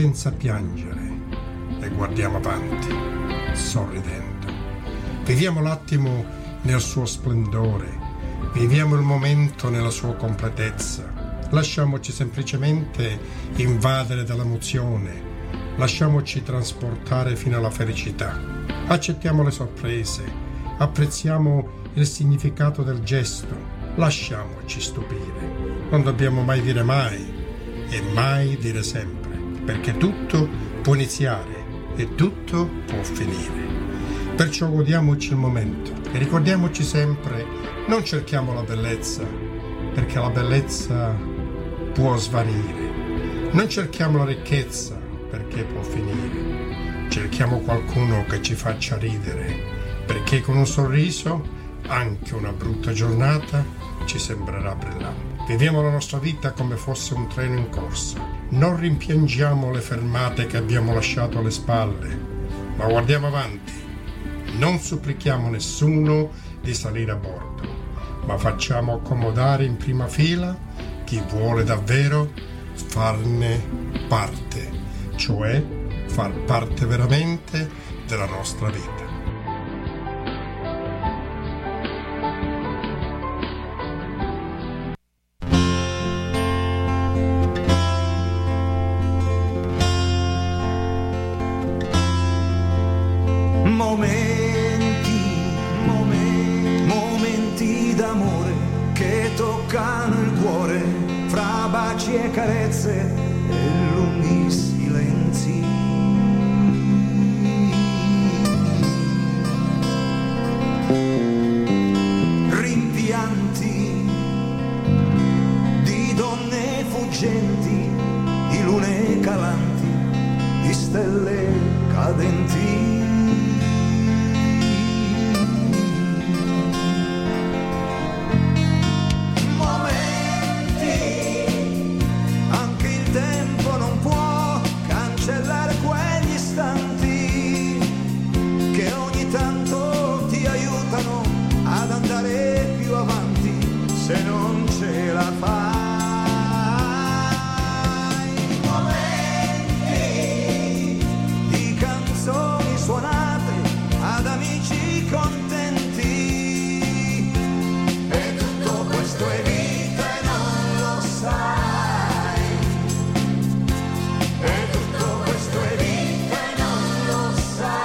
senza piangere e guardiamo avanti, sorridendo. Viviamo l'attimo nel suo splendore, viviamo il momento nella sua completezza. Lasciamoci semplicemente invadere dall'emozione, lasciamoci trasportare fino alla felicità. Accettiamo le sorprese, apprezziamo il significato del gesto, lasciamoci stupire. Non dobbiamo mai dire mai e mai dire sempre, perché tutto può iniziare e tutto può finire. Perciò godiamoci il momento e ricordiamoci sempre, non cerchiamo la bellezza, perché la bellezza può svanire. Non cerchiamo la ricchezza, perché può finire. Cerchiamo qualcuno che ci faccia ridere, perché con un sorriso anche una brutta giornata ci sembrerà brillante. Viviamo la nostra vita come fosse un treno in corsa. Non rimpiangiamo le fermate che abbiamo lasciato alle spalle, ma guardiamo avanti. Non supplichiamo nessuno di salire a bordo, ma facciamo accomodare in prima fila chi vuole davvero farne parte, cioè far parte veramente della nostra vita. Momenti d'amore che toccano il cuore, fra baci e carezze e lunghi silenzi. Rimpianti di donne fuggenti, di lune calanti, di stelle cadenti. Se non ce la fai, momenti di canzoni suonate ad amici contenti, e tutto questo è vita e non lo sai, e tutto questo è vita e non lo sai.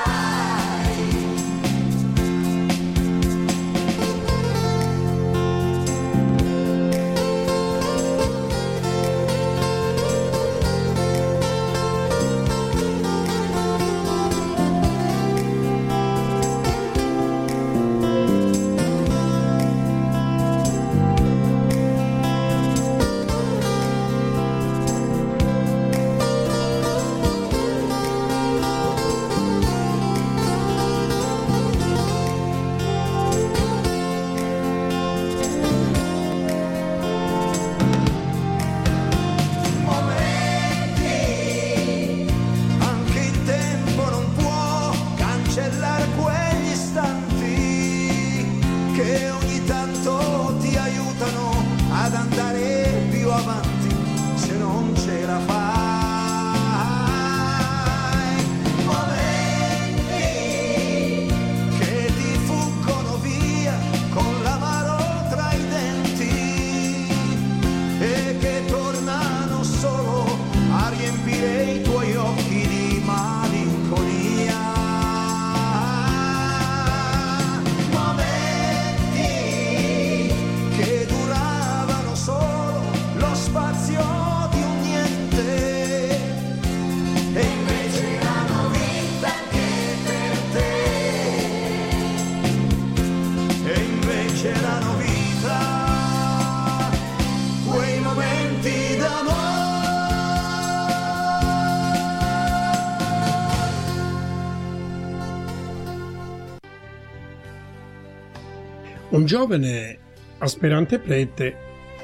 Un giovane aspirante prete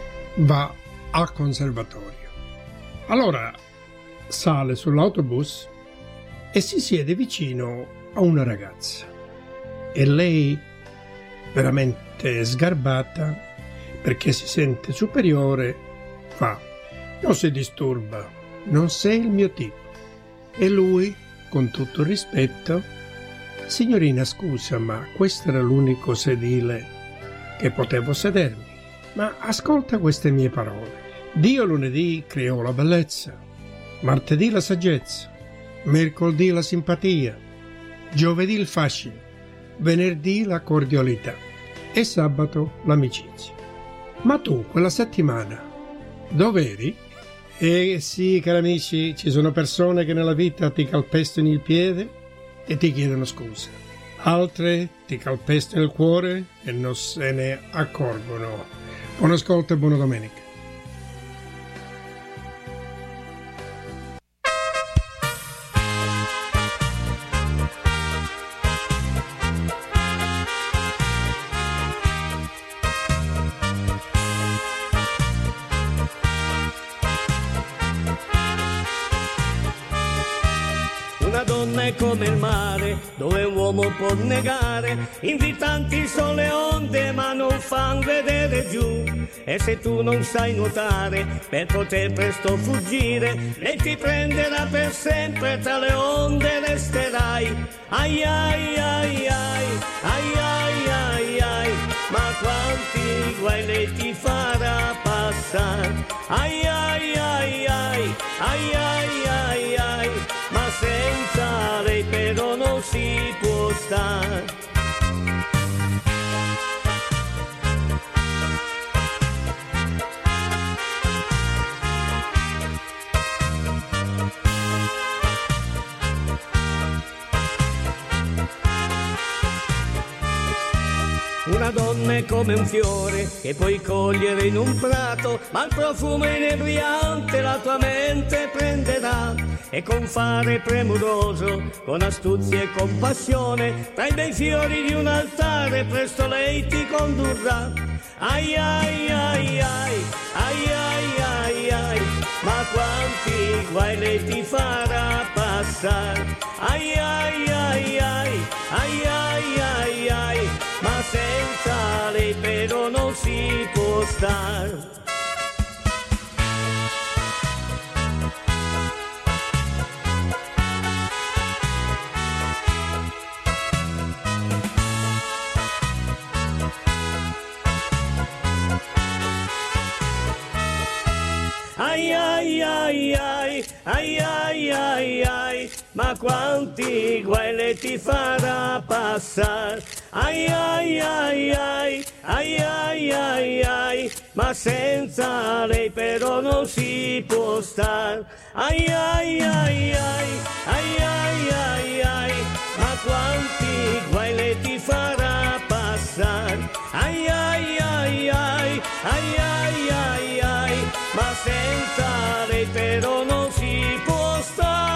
va al conservatorio. Allora sale sull'autobus e si siede vicino a una ragazza. E lei, veramente sgarbata, perché si sente superiore, fa: non si disturba, non sei il mio tipo. E lui, con tutto il rispetto: signorina, scusa, ma questo era l'unico sedile che potevo sedermi. Ma ascolta queste mie parole. Dio lunedì creò la bellezza, martedì la saggezza, mercoledì la simpatia, giovedì il fascino, venerdì la cordialità e sabato l'amicizia. Ma tu quella settimana dov'eri? E sì, cari amici, ci sono persone che nella vita ti calpestano il piede e ti chiedono scusa. Altre ti calpestano il cuore e non se ne accorgono. Buon ascolto e buona domenica. Una donna è come il mare, dove un uomo può negare, invitanti sono le onde ma non fan vedere giù. E se tu non sai nuotare, per poter presto fuggire, lei ti prenderà per sempre, tra le onde resterai. Ai ai ai ai, ai ai ai ai, ma quanti guai lei ti farà passare. Ai ai ai ai, ai ai ai ai, ma senza lei però non si può stare. Una donna è come un fiore che puoi cogliere in un prato, ma il profumo inebriante la tua mente prenderà. E con fare premuroso, con astuzia e compassione, tra i bei fiori di un altare presto lei ti condurrà. Ai ai ai ai, ai ai ai ai, ma quanti guai lei ti farà passare. Ai ai ai ai, ai ai ai ai, ma senza lei però non si può stare. Ai ai ai ai, ai ai ai ai, ma quanti guai lei ti farà passare. Ai ai ai ai, ai ai ai ai, ma senza lei però non si può stare. Ai ai ai ai, ai ai ai ai, ma quanti guai lei ti farà passare. Ai ai ai ai, ai ai ai ai, ma senza lei però non si può stare.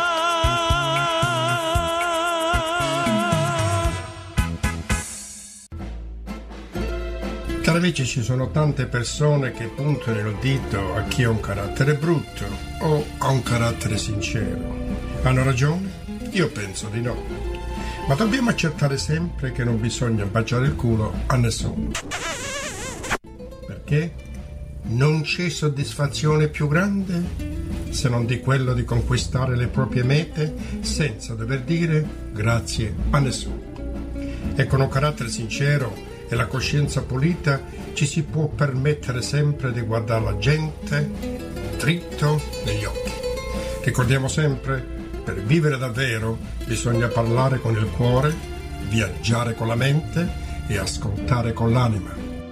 Cari amici, ci sono tante persone che puntano il dito a chi ha un carattere brutto o ha un carattere sincero. Hanno ragione? Io penso di no. Ma dobbiamo accettare sempre che non bisogna baciare il culo a nessuno. Perché? Non c'è soddisfazione più grande se non di quello di conquistare le proprie mete senza dover dire grazie a nessuno. E con un carattere sincero e la coscienza pulita ci si può permettere sempre di guardare la gente dritto negli occhi. Ricordiamo sempre, per vivere davvero bisogna parlare con il cuore, viaggiare con la mente e ascoltare con l'anima.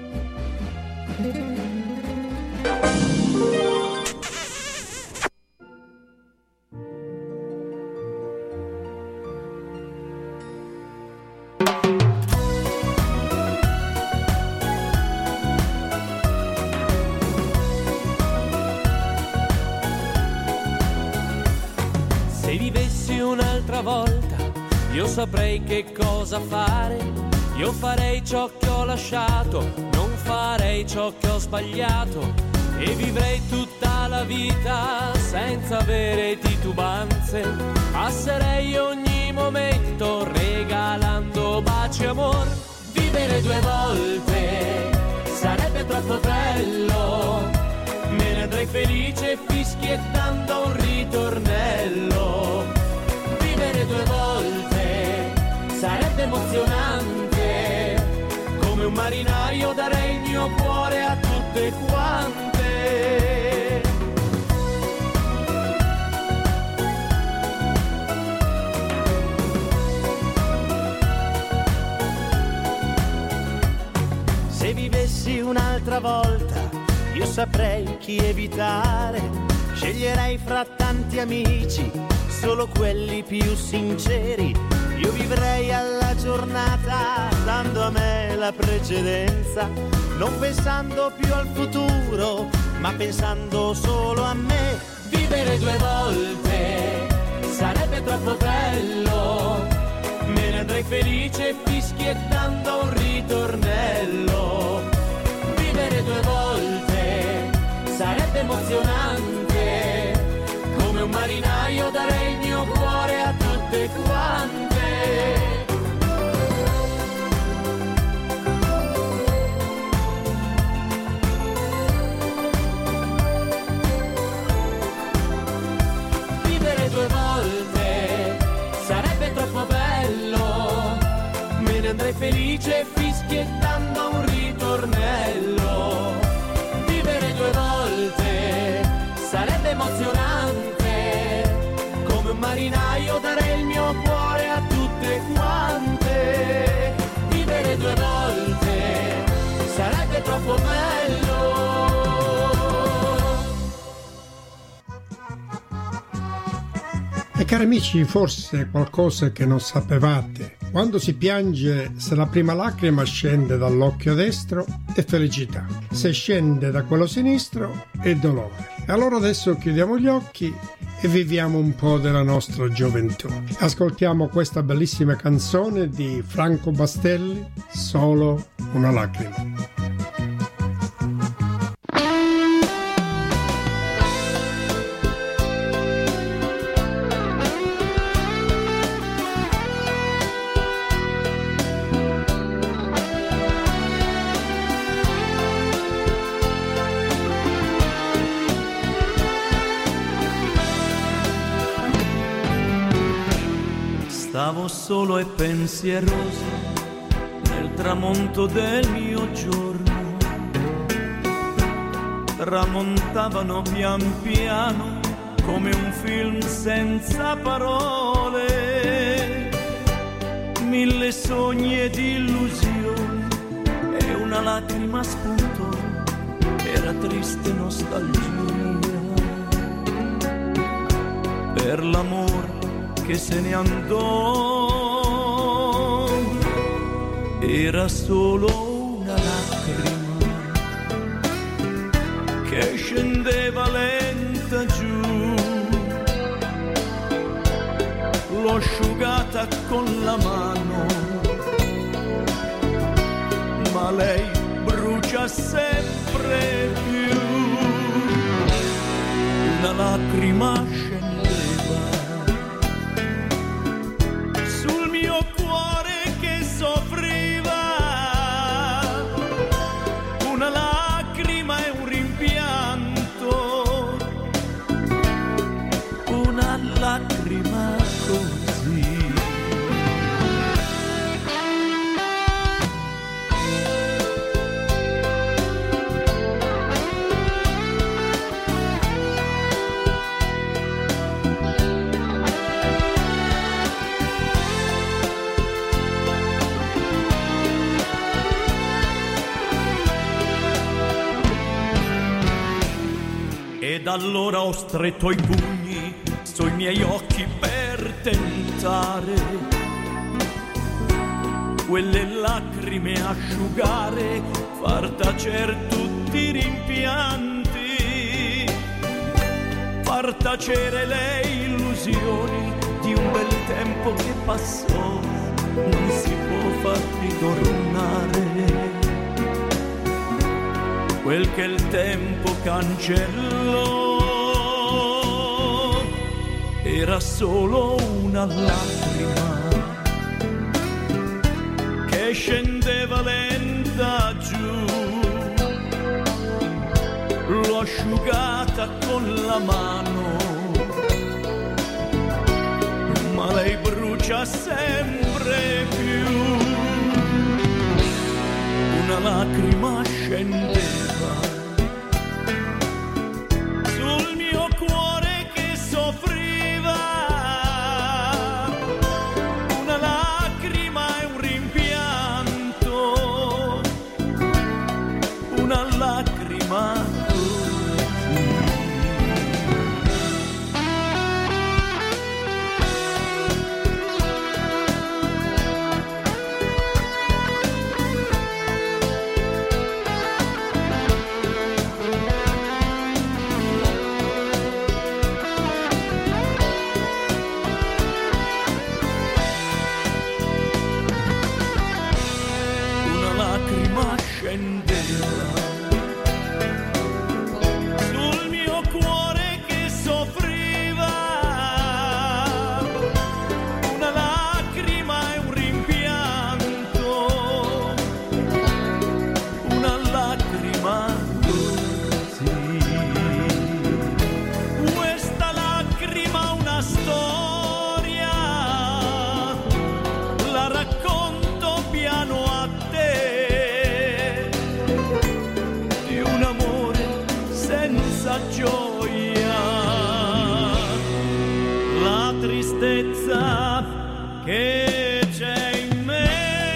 Se vivessi un'altra volta, io saprei che cosa fare. Io farei ciò che ho lasciato, non farei ciò che ho sbagliato, e vivrei tutta la vita senza avere titubanze. Passerei ogni momento regalando baci e amor. Vivere due volte sarebbe troppo bello, me ne andrei felice fischiettando un ritornello. tutte quante. Se vivessi un'altra volta, io saprei chi evitare. Sceglierei fra tanti amici solo quelli più sinceri. Io vivrei alla giornata dando a me la precedenza, non pensando più al futuro, ma pensando solo a me. Vivere due volte sarebbe troppo bello, me ne andrei felice fischiettando un ritornello. Vivere due volte sarebbe emozionante, come un marinaio darei il mio cuore a tutte quante. Vivere due volte sarebbe troppo bello, me ne andrei felice fischiettando un ritornello. Vivere due volte sarebbe emozionante, come un marinaio darei il mio cuore a tutte quante. Vivere due volte sarebbe troppo bello. E cari amici, forse qualcosa che non sapevate: quando si piange, se la prima lacrima scende dall'occhio destro è felicità, se scende da quello sinistro è dolore. E allora adesso chiudiamo gli occhi e viviamo un po' della nostra gioventù. Ascoltiamo questa bellissima canzone di Franco Bastelli, Solo una lacrima. Stavo solo e pensieroso nel tramonto del mio giorno. Tramontavano pian piano come un film senza parole, mille sogni ed illusioni e una lacrima spuntò, era triste nostalgia per l'amore che se ne andò. Era solo una lacrima che scendeva lenta giù, l'ho asciugata con la mano, ma lei brucia sempre più. Una lacrima scendeva sul mio cuore che soffriva, una lacrima e un rimpianto, una lacrima così. Ed allora ho stretto i pugni sui miei occhi per tentare quelle lacrime asciugare, far tacer tutti i rimpianti, far tacere le illusioni di un bel tempo che passò, non si può far ritornare quel che il tempo cancellò. Era solo una lacrima che scendeva lenta giù, l'ho asciugata con la mano, ma lei brucia sempre più. Una lacrima scendeva una storia, la racconto piano a te, di un amore senza gioia, la tristezza che c'è in me.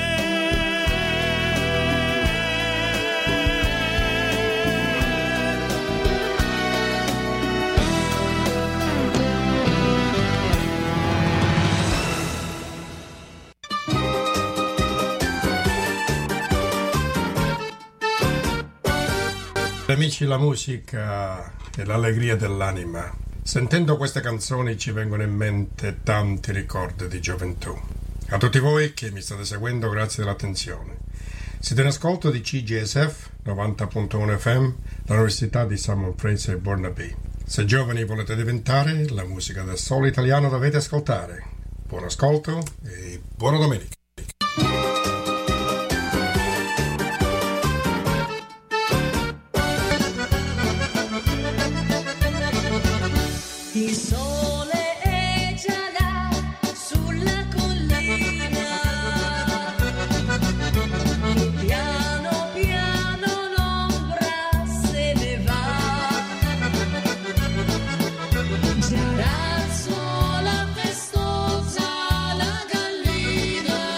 Amici, la musica è l'allegria dell'anima. Sentendo queste canzoni ci vengono in mente tanti ricordi di gioventù. A tutti voi che mi state seguendo, grazie dell'attenzione. Siete in ascolto di CJSF 90.1 FM, l'Università di Simon Fraser Burnaby. Se giovani volete diventare, la musica del solo italiano dovete ascoltare. Buon ascolto e buona domenica. Il sole è già là sulla collina e piano piano l'ombra se ne va. Già razzola festosa la gallina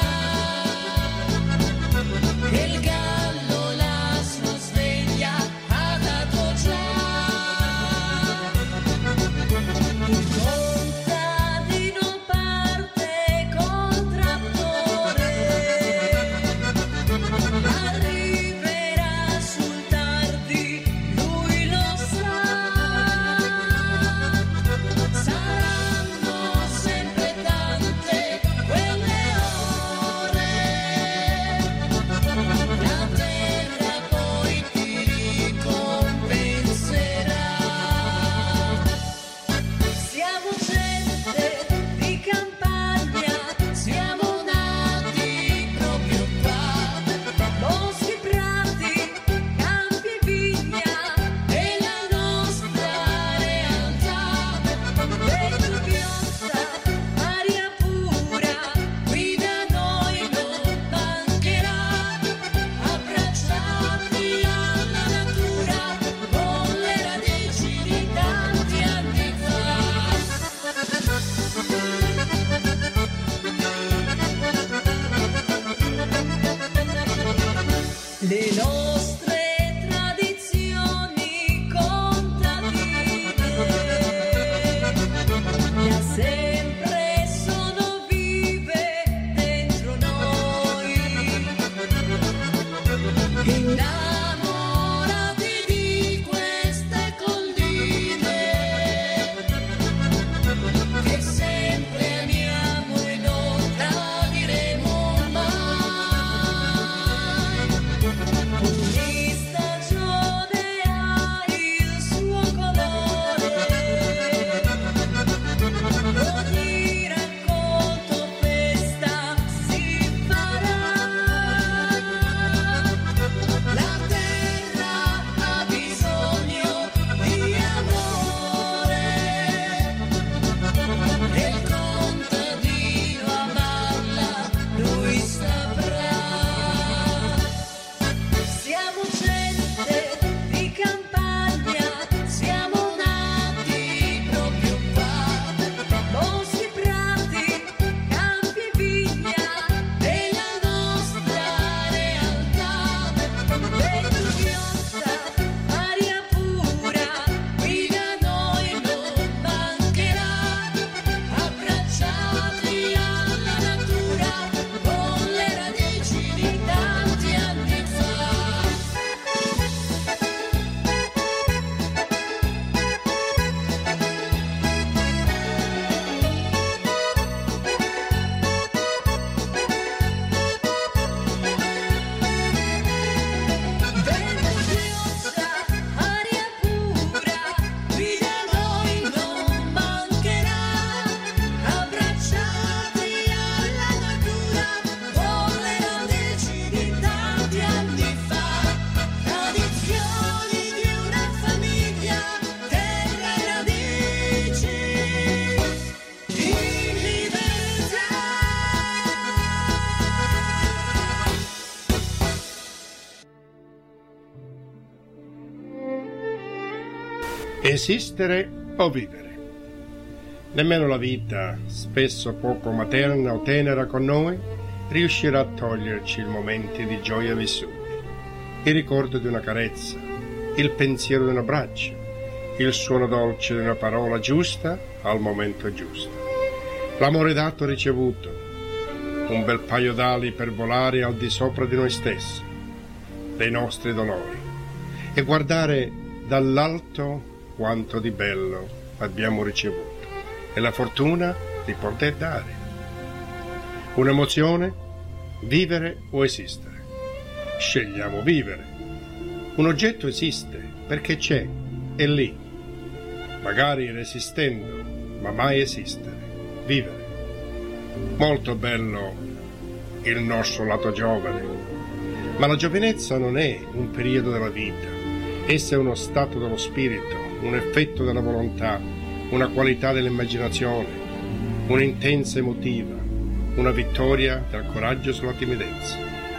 Esistere o vivere? Nemmeno la vita, spesso poco materna o tenera con noi, riuscirà a toglierci i momenti di gioia vissuti, il ricordo di una carezza, il pensiero di un abbraccio, il suono dolce di una parola giusta al momento giusto, l'amore dato e ricevuto, un bel paio d'ali per volare al di sopra di noi stessi, dei nostri dolori, e guardare dall'alto quanto di bello abbiamo ricevuto e la fortuna di poter dare. Un'emozione, vivere o esistere. Scegliamo vivere. Un oggetto esiste perché c'è, è lì, magari resistendo, ma mai esistere, vivere. Molto bello il nostro lato giovane, ma la giovinezza non è un periodo della vita, essa è uno stato dello spirito, un effetto della volontà, una qualità dell'immaginazione, un'intensa emotiva, una vittoria del coraggio sulla timidezza.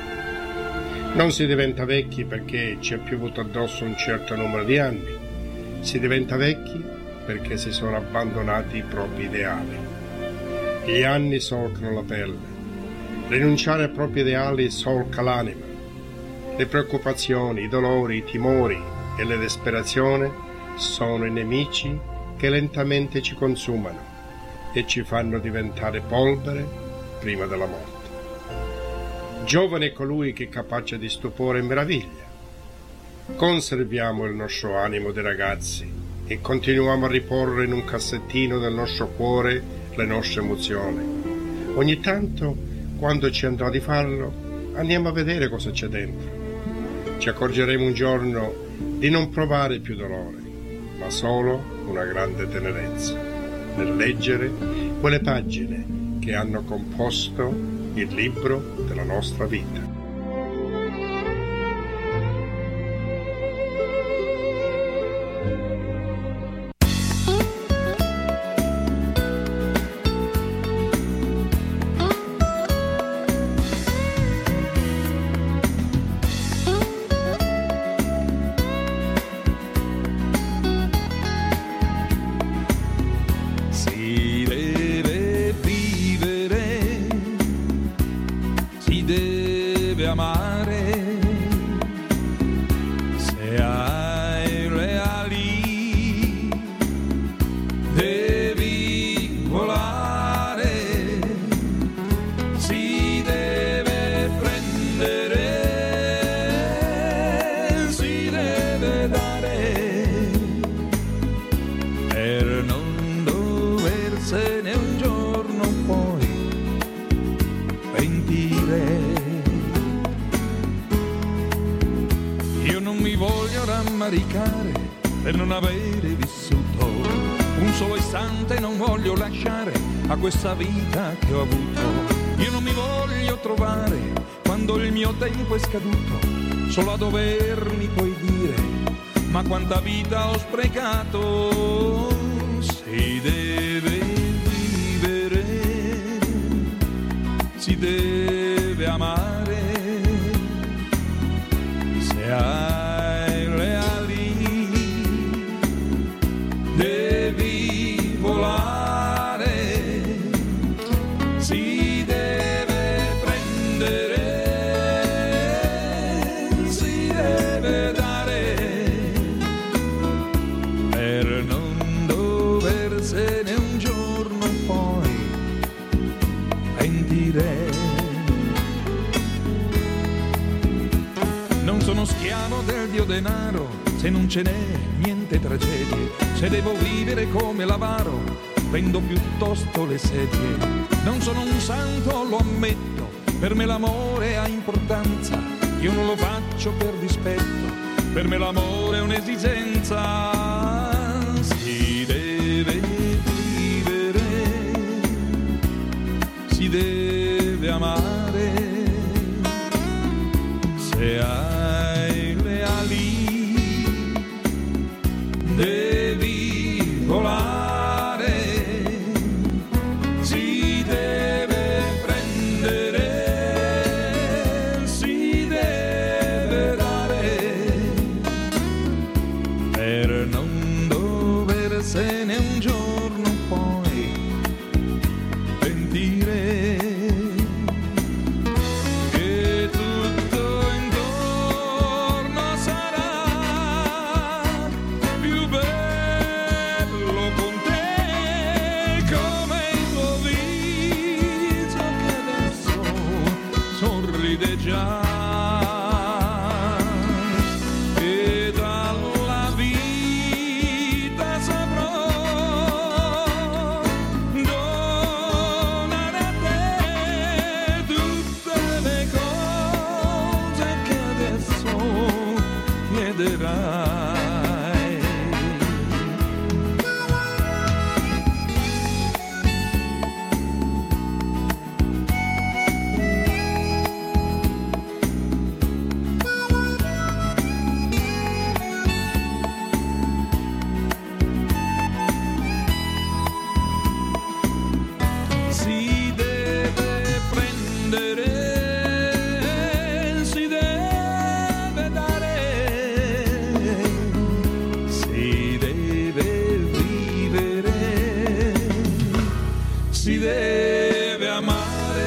Non si diventa vecchi perché ci è piovuto addosso un certo numero di anni, si diventa vecchi perché si sono abbandonati i propri ideali. Gli anni solcano la pelle, rinunciare ai propri ideali solca l'anima. Le preoccupazioni, i dolori, i timori e le disperazioni sono i nemici che lentamente ci consumano e ci fanno diventare polvere prima della morte. Giovane è colui che è capace di stupore e meraviglia. Conserviamo il nostro animo di ragazzi e continuiamo a riporre in un cassettino del nostro cuore le nostre emozioni. Ogni tanto, quando ci andrà di farlo, andiamo a vedere cosa c'è dentro. Ci accorgeremo un giorno di non provare più dolore, ma solo una grande tenerezza nel leggere quelle pagine che hanno composto il libro della nostra vita. Per non avere vissuto un solo istante, non voglio lasciare a questa vita che ho avuto. Io non mi voglio trovare quando il mio tempo è scaduto, solo a dovermi poi dire: ma quanta vita ho sprecato. Si deve vivere, si deve amare, se hai le ali devi volare, si deve prendere, si deve dare, per non doversene un giorno poi pentire. Non sono schiavo del dio denaro, se non ce n'è niente tragedie, se devo vivere come l'avaro, vendo piuttosto le sedie. Non sono un santo, lo ammetto, per me l'amore ha importanza, io non lo faccio per dispetto, per me l'amore è un'esigenza. Si deve vivere, si deve amare, se hai le ali devi volare, si deve prendere, si deve dare, per non si deve prendere, si deve dare, si deve vivere, si deve amare.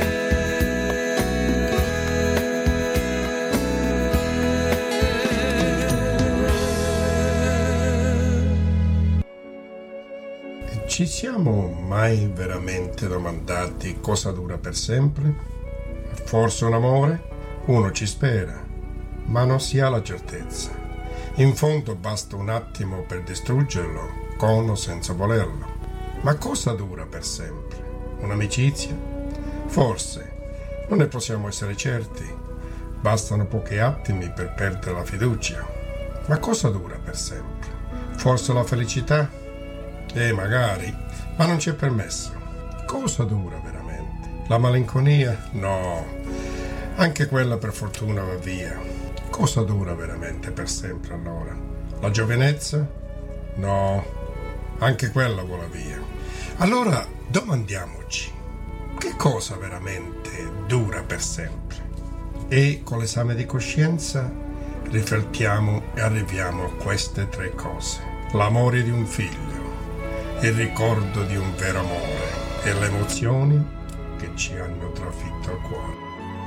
Ci siamo mai veramente domandati cosa dura per sempre? Forse un amore? Uno ci spera, ma non si ha la certezza. In fondo basta un attimo per distruggerlo, con o senza volerlo. Ma cosa dura per sempre? Un'amicizia? Forse, non ne possiamo essere certi. Bastano pochi attimi per perdere la fiducia. Ma cosa dura per sempre? Forse la felicità? Magari, ma non ci è permesso. Cosa dura veramente? La malinconia? No, anche quella per fortuna va via. Cosa dura veramente per sempre allora? La giovinezza? No, anche quella vola via. Allora domandiamoci, che cosa veramente dura per sempre? E con l'esame di coscienza riflettiamo e arriviamo a queste tre cose: l'amore di un figlio, il ricordo di un vero amore e le emozioni che ci hanno trafitto al cuore.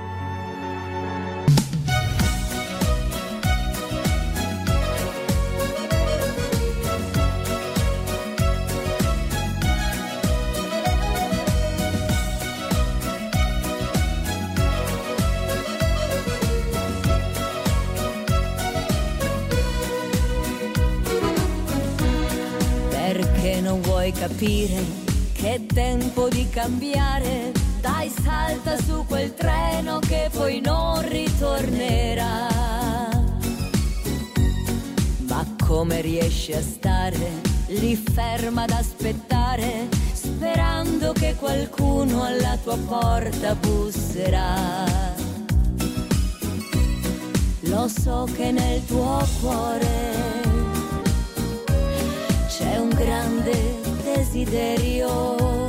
Perché non vuoi capire che è tempo di cambiare? Dai, salta su quel treno che poi non ritornerà. Ma come riesci a stare lì ferma ad aspettare, sperando che qualcuno alla tua porta busserà? Lo so che nel tuo cuore c'è un grande desiderio